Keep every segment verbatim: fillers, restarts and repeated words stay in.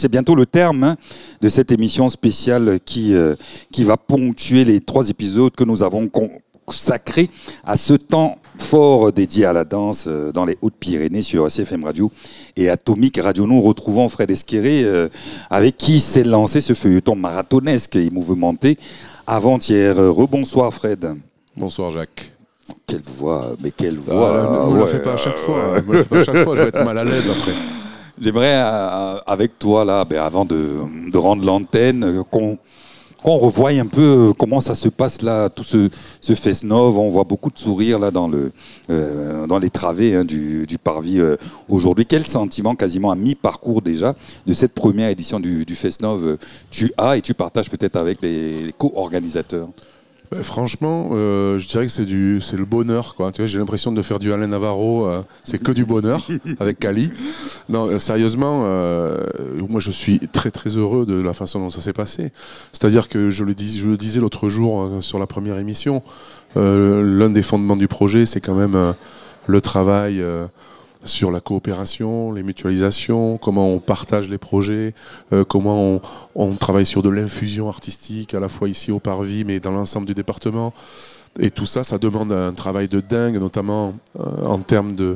C'est bientôt le terme hein, de cette émission spéciale qui, euh, qui va ponctuer les trois épisodes que nous avons consacrés à ce temps fort dédié à la danse euh, dans les Hautes-Pyrénées sur C F M Radio et Atomique Radio. Nous retrouvons Fred Esqueré euh, avec qui s'est lancé ce feuilleton marathonesque et mouvementé avant-hier. Rebonsoir Fred. Bonsoir Jacques. Quelle voix, mais quelle voix. Ah, ne me ouais, le fais pas à chaque fois. Ne me le fais pas à chaque fois, je vais être mal à l'aise après. J'aimerais, euh, avec toi, là, ben, avant de, de rendre l'antenne, euh, qu'on, qu'on revoie un peu comment ça se passe, là, tout ce, ce Fesnov. On voit beaucoup de sourires là, dans, le, euh, dans les travées hein, du, du parvis euh, aujourd'hui. Quel sentiment, quasiment à mi-parcours déjà, de cette première édition du, du Fesnov euh, tu as et tu partages peut-être avec les, les co-organisateurs? Ben, franchement, euh, je dirais que c'est du, c'est le bonheur, quoi. Tu vois, j'ai l'impression de faire du Alain Navarro. Euh, c'est que du bonheur avec Cali. Non, euh, sérieusement, euh, moi je suis très très heureux de la façon dont ça s'est passé. C'est-à-dire que je le, dis, je le disais l'autre jour euh, sur la première émission, euh, l'un des fondements du projet, c'est quand même euh, le travail. Euh, sur la coopération, les mutualisations, comment on partage les projets, euh, comment on, on travaille sur de l'infusion artistique, à la fois ici au Parvis, mais dans l'ensemble du département. Et tout ça, ça demande un travail de dingue, notamment euh, en termes de,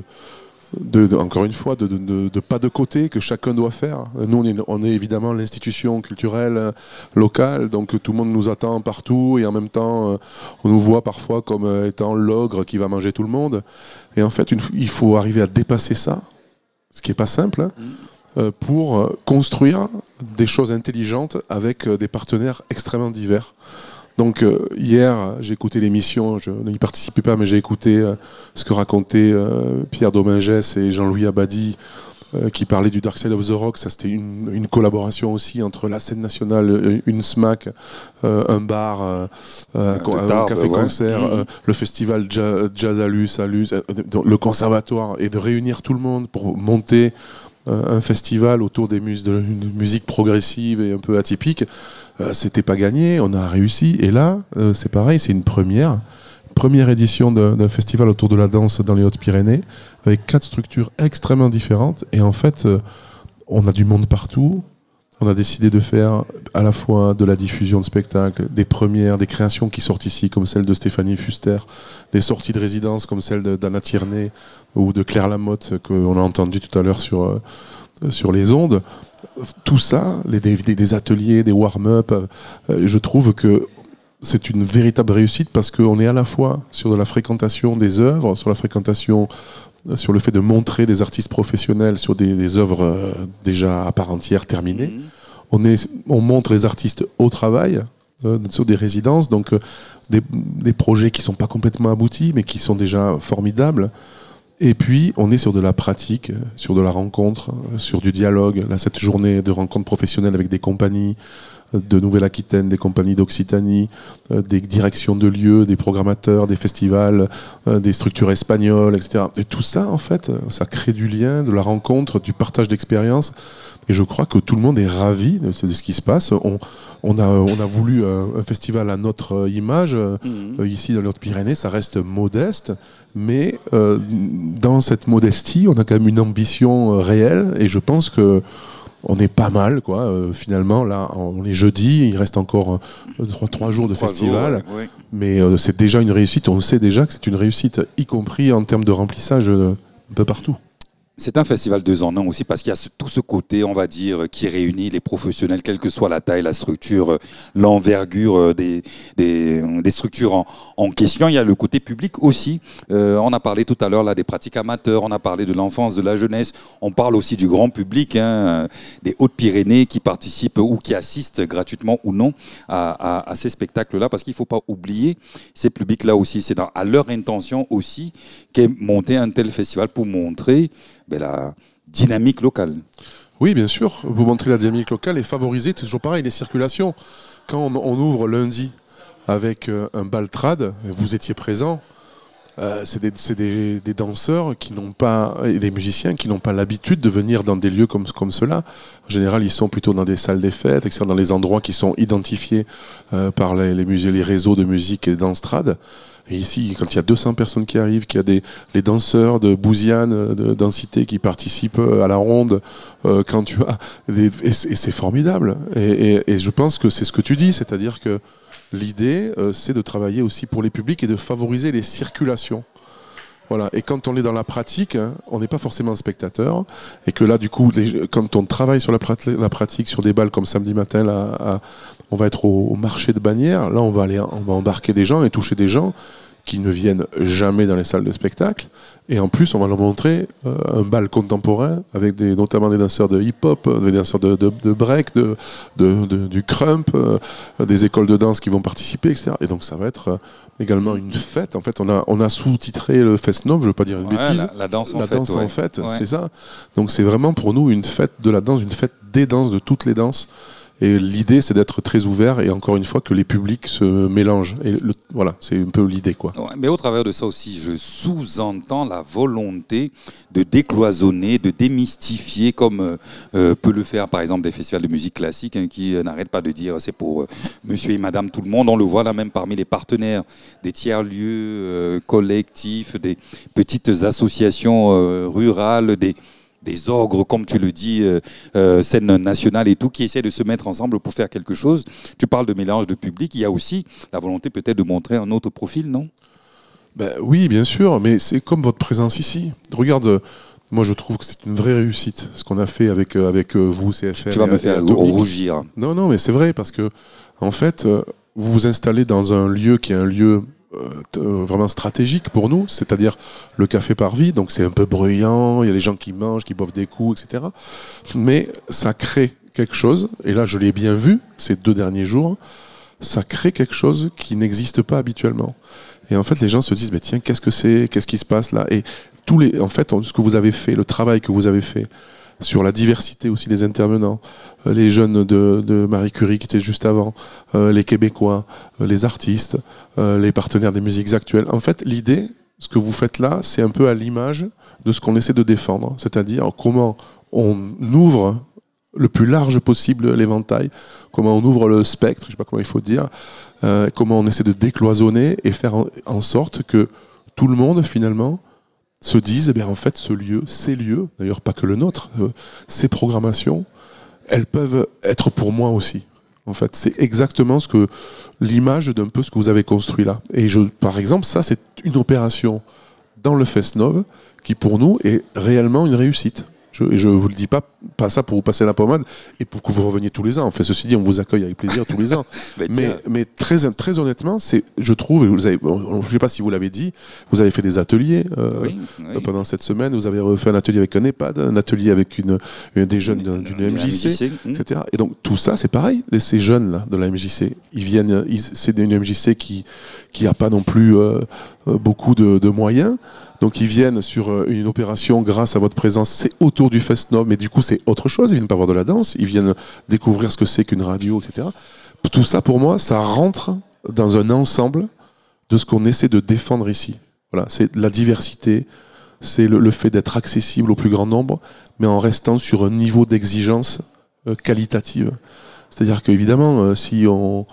de, de, encore une fois, de, de, de, de pas de côté que chacun doit faire. Nous, on est, on est évidemment l'institution culturelle locale, donc tout le monde nous attend partout, et en même temps, on nous voit parfois comme étant l'ogre qui va manger tout le monde. Et en fait, une, il faut arriver à dépasser ça, ce qui n'est pas simple, hein, euh, pour construire des choses intelligentes avec des partenaires extrêmement divers. Donc euh, hier, j'ai écouté l'émission, je n'y participais pas, mais j'ai écouté euh, ce que racontaient euh, Pierre Domingès et Jean-Louis Abadi, euh, qui parlaient du Dark Side of the Rock. Ça, c'était une, une collaboration aussi entre la scène nationale, une SMAC, euh, un bar, euh, un, un café-concert, ouais. euh, le festival Jazz, Jazz Alus, Alus, euh, le conservatoire, et de réunir tout le monde pour monter un festival autour des mus de musique progressive et un peu atypique. Euh, c'était pas gagné, on a réussi. Et là, euh, c'est pareil, c'est une première, première édition d'un, d'un festival autour de la danse dans les Hautes-Pyrénées, avec quatre structures extrêmement différentes. Et en fait, euh, on a du monde partout. On a décidé de faire à la fois de la diffusion de spectacles, des premières, des créations qui sortent ici, comme celle de Stéphanie Fuster, des sorties de résidence comme celle de, d'Anna Tierney ou de Claire Lamotte, qu'on a entendu tout à l'heure sur, euh, sur les ondes. Tout ça, les, des, des ateliers, des warm-up, euh, je trouve que c'est une véritable réussite parce qu'on est à la fois sur de la fréquentation des œuvres, sur la fréquentation sur le fait de montrer des artistes professionnels sur des, des œuvres euh, déjà à part entière terminées. Mmh. On, est, on montre les artistes au travail, euh, sur des résidences, donc euh, des, des projets qui ne sont pas complètement aboutis, mais qui sont déjà formidables. Et puis, on est sur de la pratique, sur de la rencontre, sur du dialogue. Là, cette journée de rencontres professionnelles avec des compagnies de Nouvelle-Aquitaine, des compagnies d'Occitanie, euh, des directions de lieux, des programmateurs, des festivals, euh, des structures espagnoles, et cetera. Et tout ça, en fait, ça crée du lien, de la rencontre, du partage d'expériences. Et je crois que tout le monde est ravi de ce, de ce qui se passe. On, on, a, on a voulu un, un festival à notre image. Mmh. Euh, ici, dans les Hautes-Pyrénées, ça reste modeste. Mais euh, dans cette modestie, on a quand même une ambition réelle. Et je pense que on est pas mal, quoi. Euh, finalement, là, on est jeudi, il reste encore euh, trois, trois jours de trois festival, jours, ouais, ouais. mais euh, c'est déjà une réussite. On sait déjà que c'est une réussite, y compris en termes de remplissage euh, un peu partout. C'est un festival deux en un aussi parce qu'il y a ce, tout ce côté, on va dire, qui réunit les professionnels, quelle que soit la taille, la structure, l'envergure des, des, des structures en, en question. Il y a le côté public aussi. Euh, on a parlé tout à l'heure là des pratiques amateurs, on a parlé de l'enfance, de la jeunesse. On parle aussi du grand public, hein, des Hautes-Pyrénées qui participent ou qui assistent gratuitement ou non à, à, à ces spectacles-là, parce qu'il ne faut pas oublier ces publics-là aussi. C'est dans, à leur intention aussi qu'est monté un tel festival pour montrer ben, la dynamique locale. Oui, bien sûr, pour montrer la dynamique locale et favoriser, c'est toujours pareil, les circulations. Quand on, on ouvre lundi avec euh, un baltrade, vous étiez présent, euh, c'est, des, c'est des, des danseurs qui n'ont pas, et des musiciens qui n'ont pas l'habitude de venir dans des lieux comme, comme cela. En général, ils sont plutôt dans des salles des fêtes, et cetera, dans les endroits qui sont identifiés euh, par les, les, musées, les réseaux de musique et d'enstrade. Et ici, quand il y a deux cents personnes qui arrivent, qu'il y a des les danseurs de Bouziane, de densité qui participent à la ronde, euh, quand tu as des, et, c'est, et c'est formidable. Et, et, et je pense que c'est ce que tu dis, c'est-à-dire que l'idée, euh, c'est de travailler aussi pour les publics et de favoriser les circulations. Voilà. Et quand on est dans la pratique, hein, on n'est pas forcément spectateur. Et que là, du coup, les, quand on travaille sur la, prat- la pratique, sur des balles comme samedi matin, là, à, on va être au, au marché de Bagnères. Là, on va aller, on va embarquer des gens et toucher des gens qui ne viennent jamais dans les salles de spectacle. Et en plus, on va leur montrer euh, un bal contemporain avec des, notamment des danseurs de hip-hop, des danseurs de, de, de break, de, de, de, du crump, euh, des écoles de danse qui vont participer, et cetera. Et donc, ça va être euh, également une fête. En fait, on a, on a sous-titré le Fest-Nov, je ne veux pas dire une ouais, bêtise. La, la danse en la fête. danse ouais. en fête, Ouais. c'est ça. Donc, c'est vraiment pour nous une fête de la danse, une fête des danses, de toutes les danses. Et l'idée, c'est d'être très ouvert et encore une fois que les publics se mélangent. Et le, voilà, c'est un peu l'idée, quoi. Ouais, mais au travers de ça aussi, je sous-entends la volonté de décloisonner, de démystifier, comme euh, peut le faire par exemple des festivals de musique classique, hein, qui euh, n'arrêtent pas de dire c'est pour euh, monsieur et madame tout le monde. On le voit là même parmi les partenaires des tiers-lieux euh, collectifs, des petites associations euh, rurales, des des ogres, comme tu le dis, euh, euh, scène nationale et tout, qui essaient de se mettre ensemble pour faire quelque chose. Tu parles de mélange de public, il y a aussi la volonté peut-être de montrer un autre profil, non ? Ben, oui, bien sûr, mais c'est comme votre présence ici. Regarde, moi je trouve que c'est une vraie réussite, ce qu'on a fait avec, avec vous, C F R. Tu vas me faire rougir. Non, non, mais c'est vrai, parce que, en fait, vous vous installez dans un lieu qui est un lieu Euh, vraiment stratégique pour nous, c'est-à-dire le café Parvis, donc c'est un peu bruyant, il y a des gens qui mangent, qui boivent des coups, et cetera. Mais ça crée quelque chose, et là je l'ai bien vu ces deux derniers jours, ça crée quelque chose qui n'existe pas habituellement. Et en fait les gens se disent, mais tiens, qu'est-ce que c'est, qu'est-ce qui se passe là ? Et tous les, en fait, ce que vous avez fait, le travail que vous avez fait, sur la diversité aussi des intervenants, euh, les jeunes de, de Marie Curie qui étaient juste avant, euh, les Québécois, euh, les artistes, euh, les partenaires des musiques actuelles. En fait, l'idée, ce que vous faites là, c'est un peu à l'image de ce qu'on essaie de défendre, c'est-à-dire comment on ouvre le plus large possible l'éventail, comment on ouvre le spectre, je ne sais pas comment il faut dire, euh, comment on essaie de décloisonner et faire en, en sorte que tout le monde, finalement, se disent, eh bien, en fait, ce lieu, ces lieux, d'ailleurs pas que le nôtre, euh, ces programmations, elles peuvent être pour moi aussi. En fait, c'est exactement ce que l'image d'un peu ce que vous avez construit là. Et je, par exemple, ça, c'est une opération dans le Fest-Nov qui, pour nous, est réellement une réussite. Je, et je vous le dis pas, pas ça pour vous passer la pommade et pour que vous reveniez tous les ans. Enfin, ceci dit, on vous accueille avec plaisir tous les ans. mais, mais, mais très, très honnêtement, c'est, je trouve, vous avez, je sais pas si vous l'avez dit, vous avez fait des ateliers euh, oui, oui. pendant cette semaine. Vous avez fait un atelier avec un EHPAD, un atelier avec une, une des jeunes d'une, d'une M J C, M J C et cetera. Et donc tout ça, c'est pareil. Ces jeunes là de la M J C, ils viennent, ils, c'est une M J C qui qui a pas non plus euh, beaucoup de, de moyens. Donc ils viennent sur une opération grâce à votre présence, c'est autour du Fest-Nov, mais du coup c'est autre chose, ils viennent pas voir de la danse, ils viennent découvrir ce que c'est qu'une radio, et cetera. Tout ça pour moi, ça rentre dans un ensemble de ce qu'on essaie de défendre ici. Voilà, c'est la diversité, c'est le, le fait d'être accessible au plus grand nombre, mais en restant sur un niveau d'exigence euh, qualitative. C'est-à-dire qu'évidemment, euh, si on...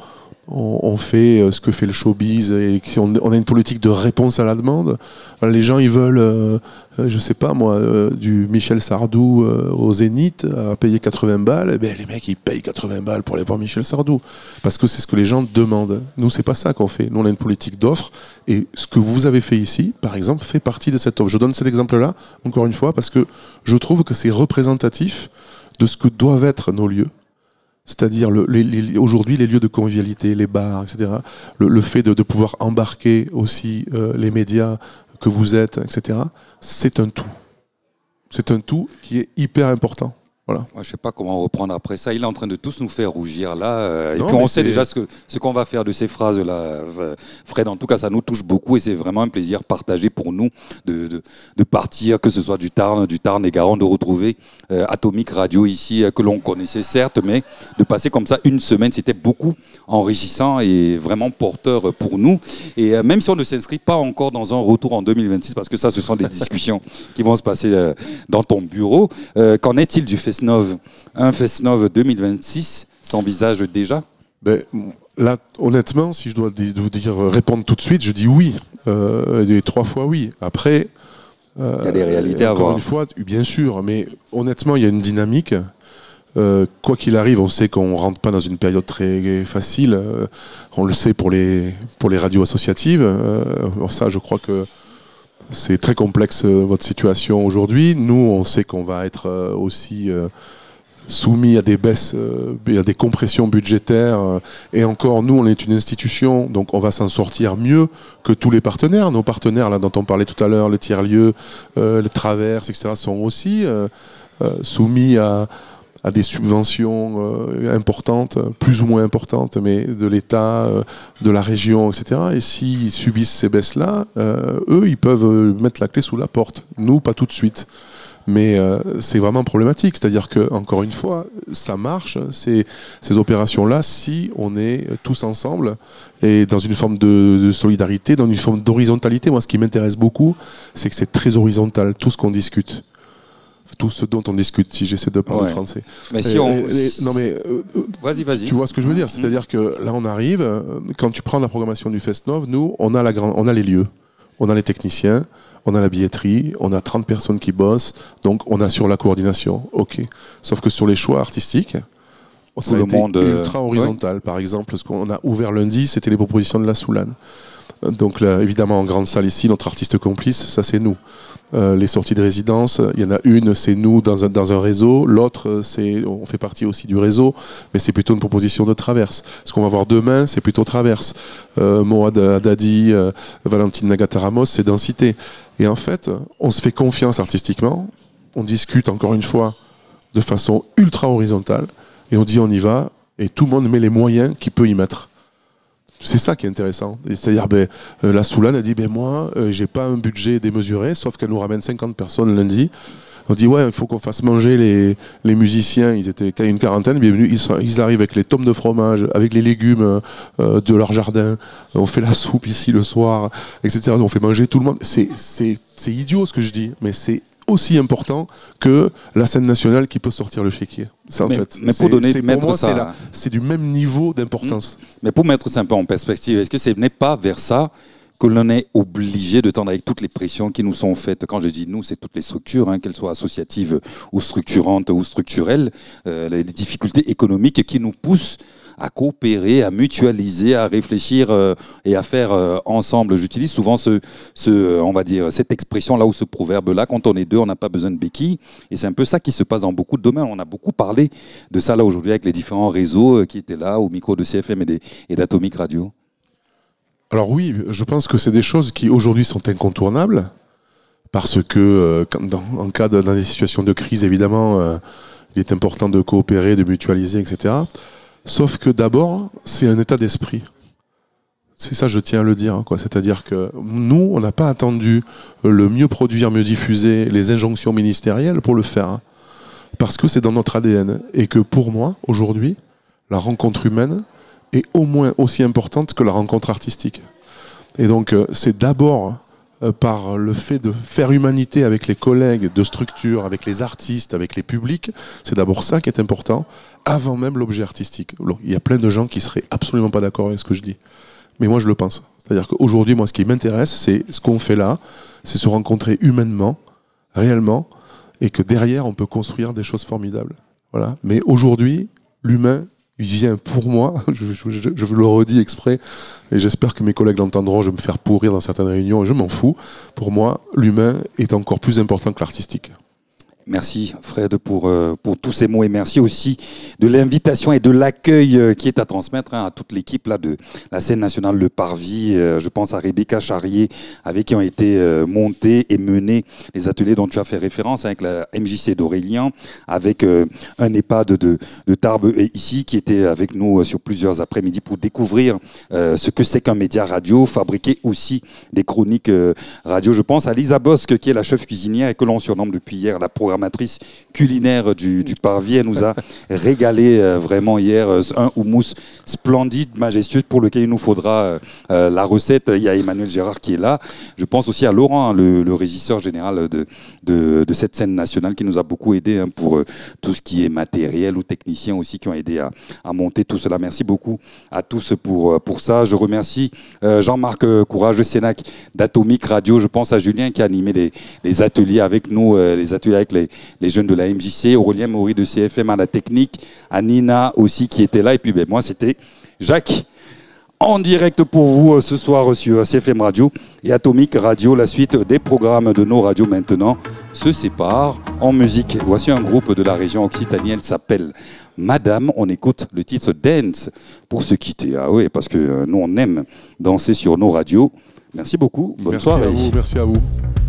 on fait ce que fait le showbiz et si on a une politique de réponse à la demande, les gens ils veulent, euh, je sais pas moi, euh, du Michel Sardou euh, au Zénith à payer quatre-vingts balles, et bien les mecs ils payent quatre-vingts balles pour aller voir Michel Sardou parce que c'est ce que les gens demandent. Nous c'est pas ça qu'on fait. Nous on a une politique d'offre et ce que vous avez fait ici, par exemple, fait partie de cette offre. Je donne cet exemple-là encore une fois parce que je trouve que c'est représentatif de ce que doivent être nos lieux. C'est-à-dire le, les, les, aujourd'hui les lieux de convivialité, les bars, et cetera. Le, le fait de, de pouvoir embarquer aussi euh, les médias que vous êtes, et cetera. C'est un tout. C'est un tout qui est hyper important. Voilà. Moi, je sais pas comment reprendre après ça. Il est en train de tous nous faire rougir là. Euh, Non, et puis on mais sait c'est- déjà ce que ce qu'on va faire de ces phrases-là. Euh, Fred, en tout cas, ça nous touche beaucoup et c'est vraiment un plaisir partagé pour nous de, de, de partir, que ce soit du Tarn, du Tarn et Garonne, de retrouver euh, Atomic Radio ici, euh, que l'on connaissait certes, mais de passer comme ça une semaine, c'était beaucoup enrichissant et vraiment porteur pour nous. Et euh, même si on ne s'inscrit pas encore dans un retour en deux mille vingt-six, parce que ça, ce sont des discussions qui vont se passer euh, dans ton bureau, euh, qu'en est-il du Festnov? Un Festnov deux mille vingt-six s'envisage déjà? Ben, là, honnêtement, si je dois di- vous dire euh, répondre tout de suite, je dis oui. Euh, et trois fois oui. Après, euh, Il y a des réalités à encore voir. une fois, bien sûr, mais honnêtement, il y a une dynamique. Euh, quoi qu'il arrive, on sait qu'on rentre pas dans une période très facile. Euh, on le sait pour les pour les radios associatives. Euh, ça, je crois que c'est très complexe euh, votre situation aujourd'hui. Nous, on sait qu'on va être euh, aussi euh, soumis à des baisses, euh, à des compressions budgétaires. euh, et encore, nous, on est une institution, donc on va s'en sortir mieux que tous les partenaires. Nos partenaires, là, dont on parlait tout à l'heure, le tiers-lieu, euh, le Traverse, et cetera, sont aussi euh, euh, soumis à, à des subventions euh, importantes, plus ou moins importantes, mais de l'État, euh, de la région, et cetera. Et s'ils subissent ces baisses-là, euh, eux, ils peuvent euh, mettre la clé sous la porte. Nous, pas tout de suite. Mais euh, c'est vraiment problématique. C'est-à-dire que, encore une fois, ça marche, ces, ces opérations-là, si on est tous ensemble et dans une forme de, de solidarité, dans une forme d'horizontalité. Moi, ce qui m'intéresse beaucoup, c'est que c'est très horizontal, tout ce qu'on discute. Tout ce dont on discute, si j'essaie de parler Ouais. français. Mais si Et- on... et- et- non mais euh, euh, Vas-y, vas-y. tu vois ce que je veux dire, c'est-à-dire que là on arrive, euh, quand tu prends la programmation du Festnov, nous on a la grande, on a les lieux, on a les techniciens, on a la billetterie, on a trente personnes qui bossent, donc on assure la coordination, ok. Sauf que sur les choix artistiques, ça a le été monde, euh, ultra horizontal. Par exemple, ce qu'on a ouvert lundi, c'était les propositions de la Soulane. Donc là, évidemment, en grande salle ici, notre artiste complice, ça c'est nous. Euh, les sorties de résidence, il y en a une, c'est nous dans un, dans un réseau. L'autre, c'est, on fait partie aussi du réseau, mais c'est plutôt une proposition de Traverse. Ce qu'on va voir demain, c'est plutôt Traverse. Euh, Moad Haddadi, euh, Valentine Nagata-Ramos, c'est Densité. Et en fait, on se fait confiance artistiquement, on discute encore une fois de façon ultra horizontale, et on dit on y va, et tout le monde met les moyens qu'il peut y mettre. C'est ça qui est intéressant. C'est-à-dire, ben, euh, la Soulane a dit, ben moi, euh, j'ai pas un budget démesuré, sauf qu'elle nous ramène cinquante personnes lundi. On dit, ouais, il faut qu'on fasse manger les, les musiciens. Ils étaient une quarantaine, bienvenue. Ils, sont, ils arrivent avec les tomes de fromage, avec les légumes euh, de leur jardin. On fait la soupe ici le soir, et cetera. On fait manger tout le monde. C'est, c'est, c'est idiot ce que je dis, mais c'est aussi important que la scène nationale qui peut sortir le chéquier. C'est en mais, fait. mais pour c'est, donner, c'est, mettre pour moi, ça, c'est, la, c'est du même niveau d'importance. Mmh. Mais pour mettre ça un peu en perspective, est-ce que ce n'est pas vers ça que l'on est obligé de tendre avec toutes les pressions qui nous sont faites? Quand je dis nous, c'est toutes les structures, hein, qu'elles soient associatives ou structurantes ou structurelles, euh, les difficultés économiques qui nous poussent à coopérer, à mutualiser, à réfléchir euh, et à faire euh, ensemble. J'utilise souvent ce, ce, on va dire, cette expression-là ou ce proverbe-là. Quand on est deux, on n'a pas besoin de béquilles. Et c'est un peu ça qui se passe dans beaucoup de domaines. On a beaucoup parlé de ça là aujourd'hui avec les différents réseaux euh, qui étaient là au micro de C F M et, des, et d'Atomic Radio. Alors oui, je pense que c'est des choses qui aujourd'hui sont incontournables parce que euh, quand dans, en cas de, dans des situations de crise, évidemment, euh, il est important de coopérer, de mutualiser, et cetera. Sauf que d'abord, c'est un état d'esprit. C'est ça, je tiens à le dire, quoi. C'est-à-dire que nous, on n'a pas attendu le mieux produire, mieux diffuser, les injonctions ministérielles pour le faire. Hein. Parce que c'est dans notre A D N. Et que pour moi, aujourd'hui, la rencontre humaine est au moins aussi importante que la rencontre artistique. Et donc, c'est d'abord par le fait de faire humanité avec les collègues de structure, avec les artistes, avec les publics, c'est d'abord ça qui est important, avant même l'objet artistique. Il y a plein de gens qui seraient absolument pas d'accord avec ce que je dis. Mais moi, je le pense. C'est-à-dire qu'aujourd'hui, moi, ce qui m'intéresse, c'est ce qu'on fait là, c'est se rencontrer humainement, réellement, et que derrière, on peut construire des choses formidables. Voilà. Mais aujourd'hui, l'humain, il vient pour moi, je, je, je, je vous le redis exprès, et j'espère que mes collègues l'entendront, je vais me faire pourrir dans certaines réunions, et je m'en fous. Pour moi, l'humain est encore plus important que l'artistique. Merci Fred pour, euh, pour tous ces mots et merci aussi de l'invitation et de l'accueil euh, qui est à transmettre hein, à toute l'équipe là, de la scène nationale Le Parvis. Euh, je pense à Rebecca Charrier avec qui ont été euh, montés et menés les ateliers dont tu as fait référence avec la M J C d'Aurélien, avec euh, un EHPAD de, de, de Tarbes ici qui était avec nous euh, sur plusieurs après-midi pour découvrir euh, ce que c'est qu'un média radio, fabriquer aussi des chroniques euh, radio. Je pense à Lisa Bosque qui est la chef cuisinière et que l'on surnomme depuis hier la programmatrice culinaire du, du Parvis. Elle nous a régalé euh, vraiment hier euh, un houmous splendide, majestueux pour lequel il nous faudra euh, euh, la recette. Il y a Emmanuel Gérard qui est là. Je pense aussi à Laurent, hein, le, le régisseur général de, de, de cette scène nationale qui nous a beaucoup aidé hein, pour euh, tout ce qui est matériel ou techniciens aussi qui ont aidé à, à monter tout cela. Merci beaucoup à tous pour, pour ça. Je remercie euh, Jean-Marc euh, Courage de Sénac d'Atomique Radio. Je pense à Julien qui a animé les, les ateliers avec nous, euh, les ateliers avec les, les jeunes de la M J C, Aurélien Maury de C F M à la technique, à Nina aussi qui était là. Et puis ben, moi, c'était Jacques en direct pour vous ce soir sur C F M Radio et Atomique Radio. La suite des programmes de nos radios maintenant se sépare en musique. Voici un groupe de la région Occitanie, elle s'appelle Madame. On écoute le titre Dance pour se quitter. Ah oui, parce que nous on aime danser sur nos radios. Merci beaucoup, bonne merci soirée. À vous, merci à vous.